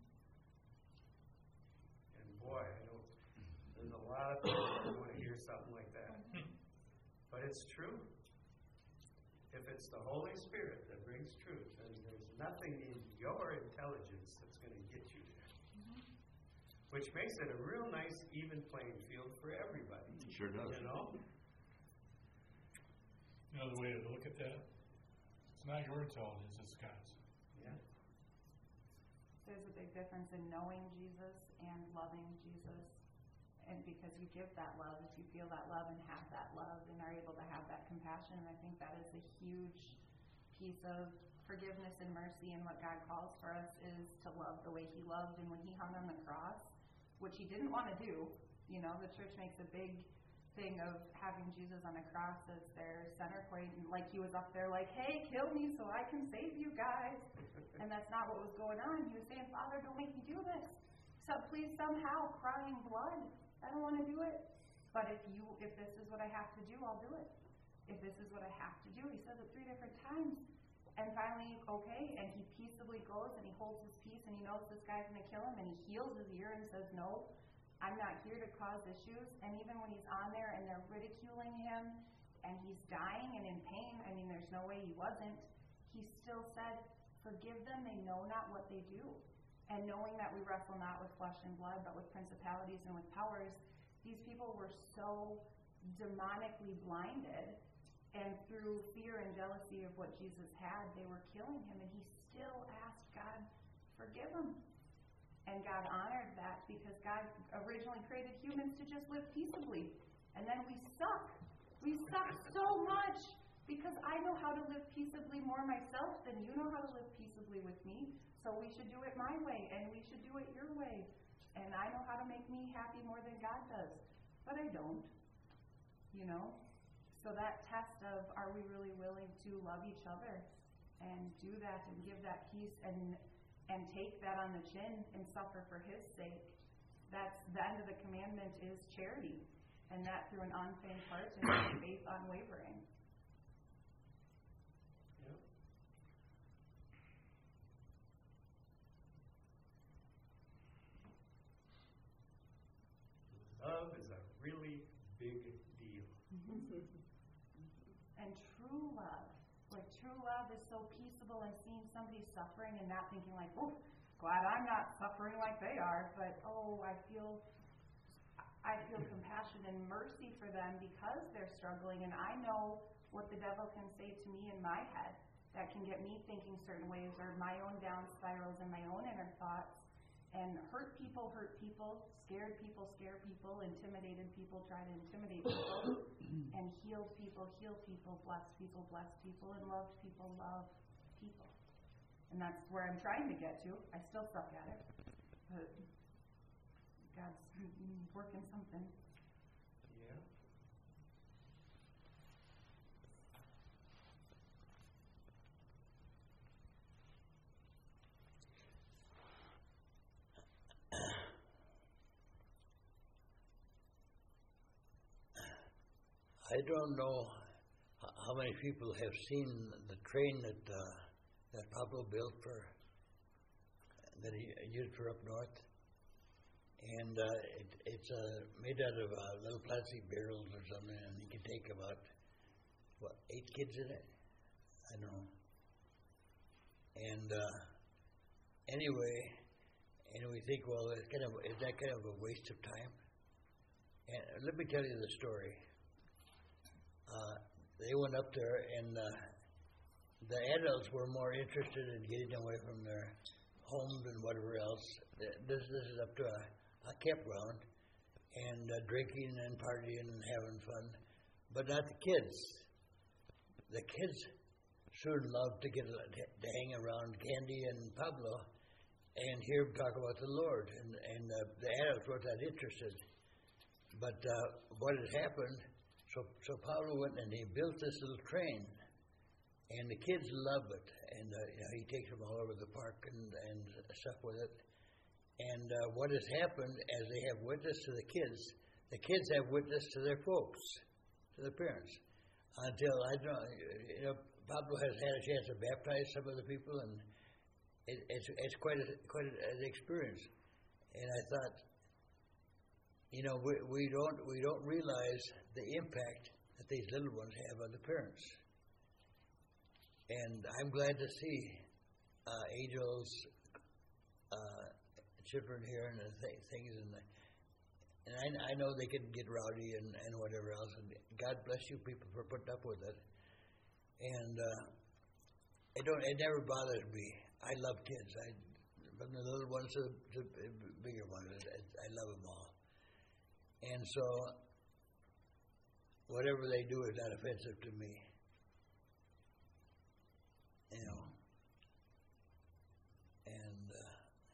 And boy, I don't, there's a lot of people that want to hear something like that. But it's true. If it's the Holy Spirit that brings truth, then there's nothing in your intelligence that's going to get you there. Mm-hmm. Which makes it a real nice, even playing field for everybody. It sure does. You know? Another way to look at that, it's not your intelligence, it's God's. Yeah. There's a big difference in knowing Jesus and loving Jesus. And because you give that love, if you feel that love and have that love and are able to have that compassion, and I think that is a huge piece of forgiveness and mercy, and what God calls for us is to love the way He loved. And when He hung on the cross, which He didn't want to do, you know, the church makes a big thing of having Jesus on a cross as their center point, and like He was up there like, hey, kill me so I can save you guys. And that's not what was going on. He was saying, Father, don't make me do this. So please somehow, crying blood, I don't want to do it. But if you, if this is what I have to do, I'll do it. If this is what I have to do, He says it three different times. And finally, okay, and He peaceably goes and He holds His peace, and He knows this guy's going to kill him, and He heals his ear and says, no, I'm not here to cause issues. And even when He's on there and they're ridiculing Him and He's dying and in pain, I mean, there's no way He wasn't, He still said, forgive them, they know not what they do. And knowing that we wrestle not with flesh and blood, but with principalities and with powers, these people were so demonically blinded, and through fear and jealousy of what Jesus had, they were killing Him, and He still asked God, forgive them. And God honored that, because God originally created humans to just live peaceably. And then we suck. We suck so much, because I know how to live peaceably more myself than you know how to live peaceably with me. So we should do it my way, and we should do it your way. And I know how to make me happy more than God does. But I don't. You know? So that test of, are we really willing to love each other and do that and give that peace and and take that on the chin and suffer for His sake, that's the end of the commandment is charity. And that through an unfeigned heart and faith unwavering. big deal. And true love, like true love is so peaceable and seeing somebody suffering and not thinking like, oh, glad I'm not suffering like they are, but oh, I feel, I feel compassion and mercy for them because they're struggling, and I know what the devil can say to me in my head that can get me thinking certain ways, or my own down spirals and my own inner thoughts. And hurt people hurt people, scared people scare people, intimidated people try to intimidate people, and healed people heal people, blessed people bless people, and loved people love people. And that's where I'm trying to get to. I still suck at it, but God's working something. Yeah. I don't know h- how many people have seen the train that uh, that Pablo built for that he used for up north, and uh, it, it's uh, made out of uh, little plastic barrels or something, and you can take about what eight kids in it. I don't know. And uh, anyway, and we think, well, it's kind of is that kind of a waste of time? And let me tell you the story. Uh, they went up there, and uh, the adults were more interested in getting away from their homes and whatever else. This, this is up to a, a campground, and uh, drinking and partying and having fun, but not the kids. The kids soon loved to get to hang around Candy and Pablo and hear them talk about the Lord, and, and uh, the adults weren't that interested. But uh, what had happened, so so Pablo went and he built this little train, and the kids love it, and uh, you know, he takes them all over the park and, and stuff with it. And uh, what has happened, as they have witness to the kids, the kids have witness to their folks, to the parents. Until, I don't know, you know, Pablo has had a chance to baptize some of the people, and it, it's it's quite a, quite an experience. And I thought, you know, we, we don't we don't realize the impact that these little ones have on the parents. And I'm glad to see uh, Angel's uh, children here and the th- things, and the, and I, I know they can get rowdy and, and whatever else. And God bless you people for putting up with it. And uh, it don't it never bothers me. I love kids. I from the little ones to the bigger ones. I, I love them all. And so, whatever they do is not offensive to me. You know. And uh,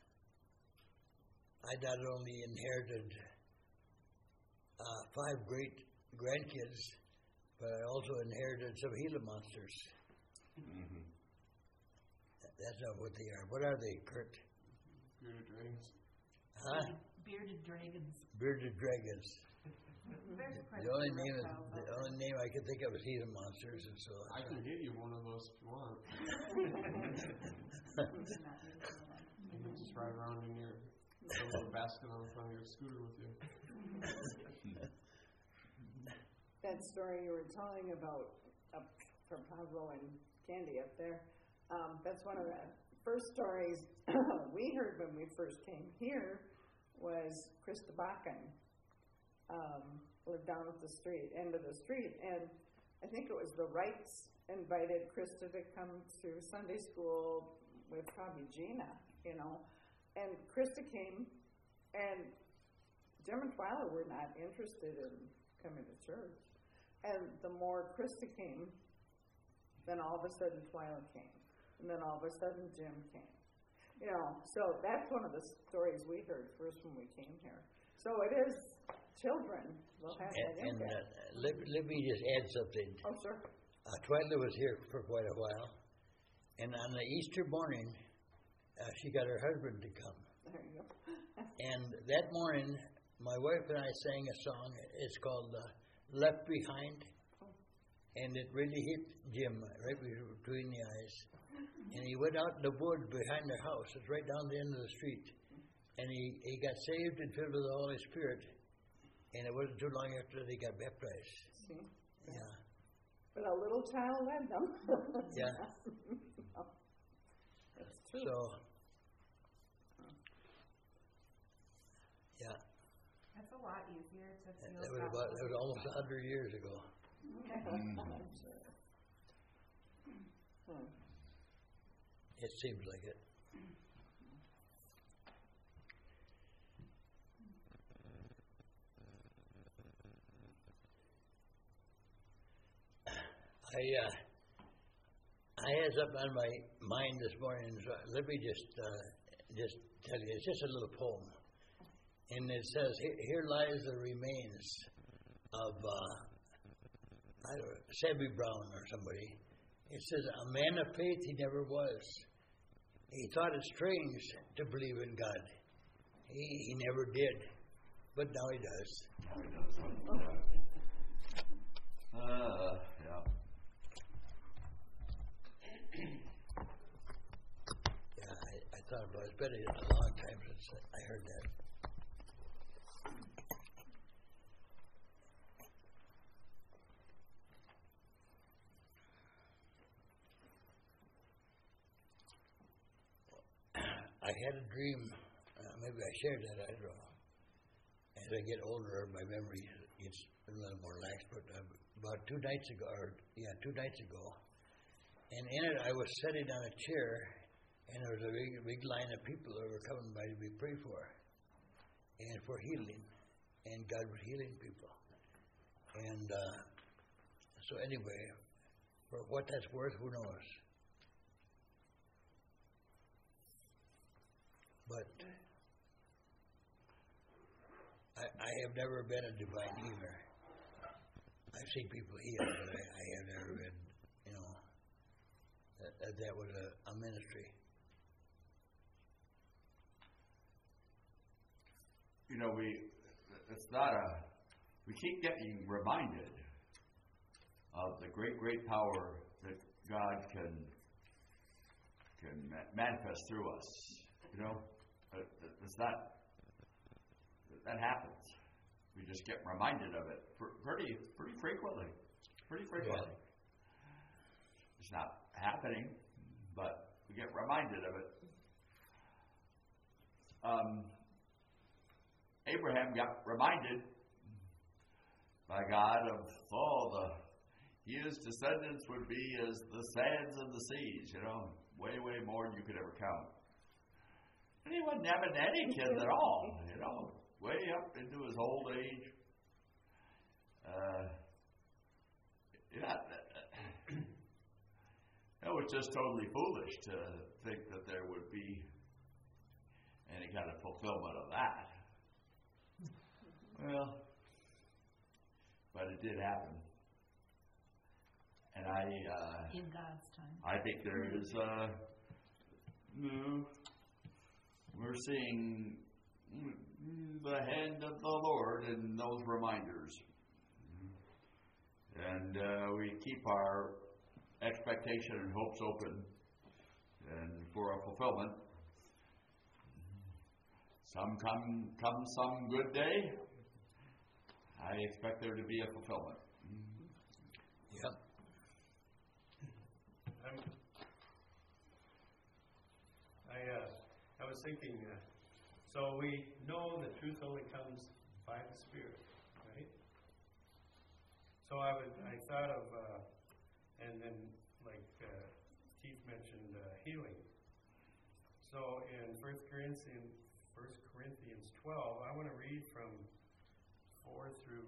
I not only inherited uh, five great grandkids, but I also inherited some Gila monsters. Mm-hmm. That's not what they are. What are they, Kurt? Bearded dragons. Huh? Bearded dragons. Bearded dragons. There's quite The a only few name, is, reptiles the out there. only name I could think of is Gila monsters, and so I can get you one of those if you want. You can just ride around in your little basket on front of your scooter with you. That story you were telling about up from Pablo and Candy up there, um, that's one of the first stories we heard when we first came here was Krista Bakken um, lived down at the street, end of the street, and I think it was the Wrights invited Krista to come to Sunday school with probably Gina, you know, and Krista came, and Jim and Twyla were not interested in coming to church. And the more Krista came, then all of a sudden Twyla came. And then all of a sudden Jim came. You know, so that's one of the stories we heard first when we came here. So it is children will have that And, and uh, impact. let, let me just add something. Oh, sure. Uh, Twyla was here for quite a while, and on the Easter morning, uh, she got her husband to come. There you go. And that morning, my wife and I sang a song. It's called uh, Left Behind. And it really hit Jim right between the eyes. And he went out in the woods behind their house. It's right down the end of the street. And he, he got saved and filled with the Holy Spirit. And it wasn't too long after they got baptized. See? Yeah. But a little child led them. Yeah. That's true. So, yeah, That's a lot easier to that feel. that was about that was almost a hundred years ago. Mm. Hmm. It seems like it. I uh, I had something on my mind this morning. So let me just uh, just tell you. It's just a little poem, and it says, "Here, here lies the remains of uh, I don't know, Sammy Brown or somebody." It says, "A man of faith he never was. He thought it strange to believe in God. He he never did, but now he does." Uh, yeah. Yeah, I, I thought about it. It's been a long time since I heard that. I had a dream. Uh, maybe I shared that. I don't know. As I get older, my memory gets a little more lax. But uh, about two nights ago, or yeah, two nights ago, and in it I was sitting on a chair, and there was a big, big line of people that were coming by to be prayed for, and for healing, and God was healing people. And uh, so anyway, for what that's worth, who knows? But I, I have never been a divine healer. I've seen people healed, but I, I have never been, you know, that, that, that was a, a ministry. You know, we, it's not a, we keep getting reminded of the great, great power that God can, can ma- manifest through us. You know, it's not, that happens. We just get reminded of it pretty, pretty frequently. Pretty frequently. Yeah. It's not happening, but we get reminded of it. Um, Abraham got reminded by God of all the, his descendants would be as the sands of the seas, you know, way, way more than you could ever count. And he wasn't having any kids at all, you know, way up into his old age. Uh, yeah, it was just totally foolish to think that there would be any kind of fulfillment of that. Well, but it did happen. And I, uh, in God's time. I think there is, uh, no, we're seeing the hand of the Lord in those reminders. And uh, we keep our expectation and hopes open and for a fulfillment. Some come, come some good day. I expect there to be a fulfillment. Yep. I'm, I, uh, I was thinking, uh, so we know the truth only comes by the Spirit, right? So I would, I thought of, uh, and then like uh, Keith mentioned, uh, healing. So in First Corinthians, First Corinthians twelve, I want to read from four through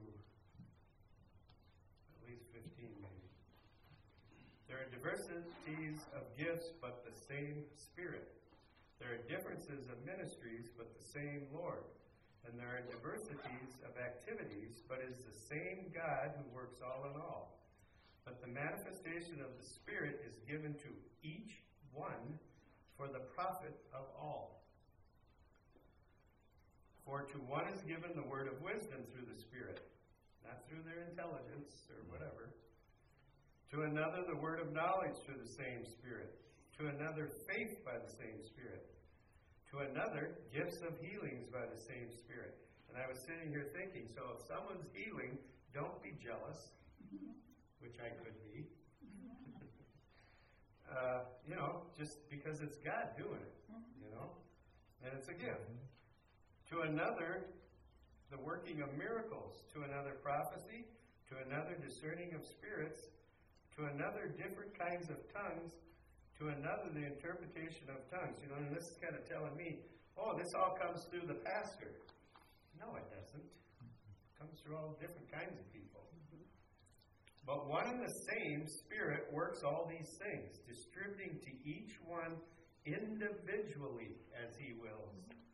at least fifteen, maybe. There are diversities of gifts, but the same Spirit. There are differences of ministries, but the same Lord. And there are diversities of activities, but it is the same God who works all in all. But the manifestation of the Spirit is given to each one for the profit of all. For to one is given the word of wisdom through the Spirit, not through their intelligence or whatever. To another the word of knowledge through the same Spirit. To another faith by the same Spirit. To another gifts of healings by the same Spirit. And I was sitting here thinking, so if someone's healing, don't be jealous, which I could be. uh, you know, just because it's God doing it, you know, and it's a gift. To another, the working of miracles. To another, prophecy. To another, discerning of spirits. To another, different kinds of tongues. To another, the interpretation of tongues. You know, and this is kind of telling me, oh, this all comes through the pastor. No, it doesn't. It comes through all different kinds of people. But one and the same Spirit works all these things, distributing to each one individually as He wills.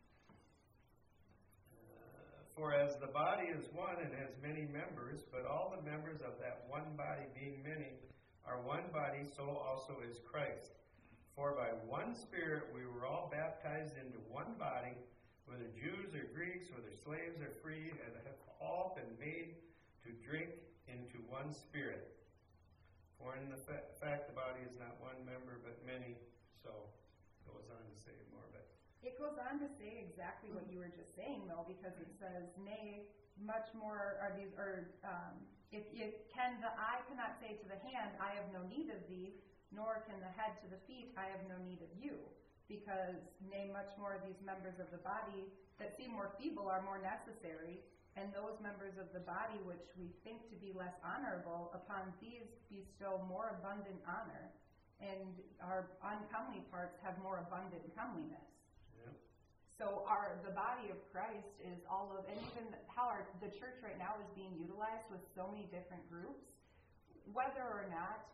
Uh, for as the body is one and has many members, but all the members of that one body being many are one body, so also is Christ. For by one Spirit we were all baptized into one body, whether Jews or Greeks, whether slaves or free, and have all been made to drink into one Spirit. For in the fa- fact the body is not one member but many. So it goes on to say more. But it goes on to say exactly what you were just saying, though, because it says, "Nay, much more are these." Or um, if, if can the eye cannot say to the hand, "I have no need of thee," nor can the head to the feet, "I have no need of you." Because, nay, much more of these members of the body that seem more feeble are more necessary, and those members of the body which we think to be less honorable, upon these bestow more abundant honor, and our uncomely parts have more abundant comeliness. yeah. So our the body of Christ is all of, and even how our, the church right now is being utilized with so many different groups, whether or not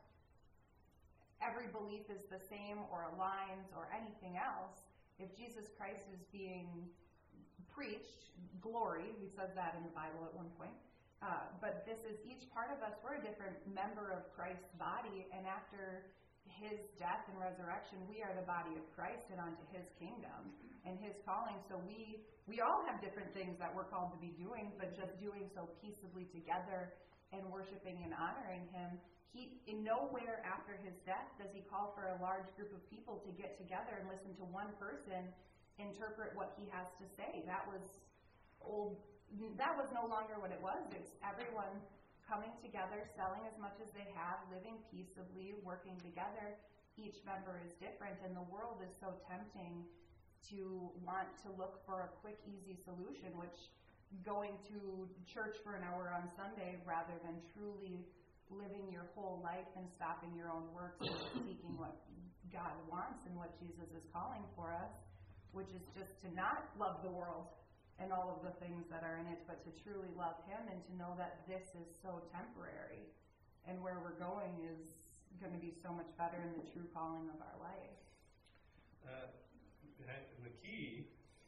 every belief is the same or aligns or anything else, if Jesus Christ is being preached, glory, we said that in the Bible at one point, uh, but this is each part of us, we're a different member of Christ's body, and after His death and resurrection, we are the body of Christ and onto His kingdom and His calling. So we, we all have different things that we're called to be doing, but just doing so peaceably together and worshiping and honoring Him. He, in nowhere after His death does He call for a large group of people to get together and listen to one person interpret what He has to say. That was old. That was no longer what it was. It's everyone coming together, selling as much as they have, living peaceably, working together. Each member is different, and the world is so tempting to want to look for a quick, easy solution, which going to church for an hour on Sunday rather than truly living your whole life and stopping your own works and seeking what God wants and what Jesus is calling for us, which is just to not love the world and all of the things that are in it, but to truly love Him and to know that this is so temporary and where we're going is going to be so much better in the true calling of our life. Uh, and the key,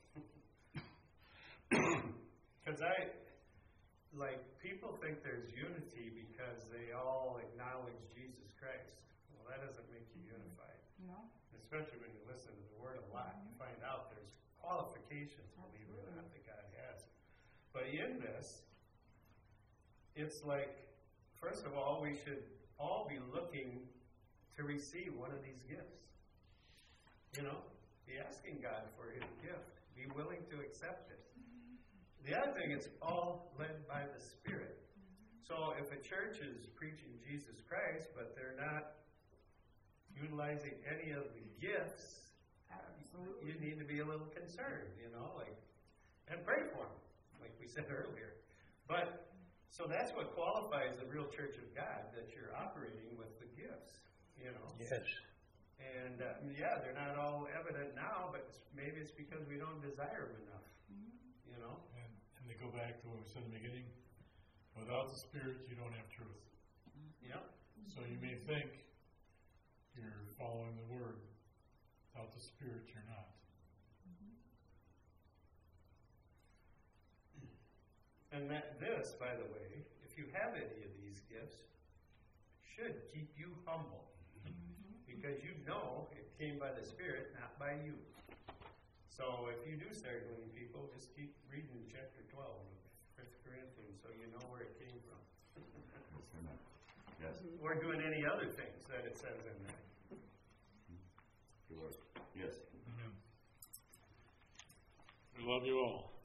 because I, like, people think there's unity because they all acknowledge Jesus Christ. Well, that doesn't make you unified. No. Especially when you listen to the Word a lot, you find out there's qualifications, believe it or not, that God has. But in this, it's like, first of all, we should all be looking to receive one of these gifts. You know, be asking God for His gift. Be willing to accept it. The other thing, it's all led by the Spirit. So if a church is preaching Jesus Christ, but they're not utilizing any of the gifts, Absolutely. you need to be a little concerned, you know, like, and pray for them, like we said earlier. But, so that's what qualifies the real church of God, that you're operating with the gifts, you know. Yes. And, uh, yeah, they're not all evident now, but it's, maybe it's because we don't desire them enough, Mm-hmm. you know. And, and they go back to what we said in the beginning. Without the Spirit, you don't have truth. Yep. So you may think you're following the Word. Without the Spirit, you're not. And that this, by the way, if you have any of these gifts, should keep you humble. Because you know it came by the Spirit, not by you. So if you do start winning people, just keep reading chapter twelve of First Corinthians so you know where it came from. Yes. Or doing any other things that it says in there. Good Lord. Yes. Amen. We love you all.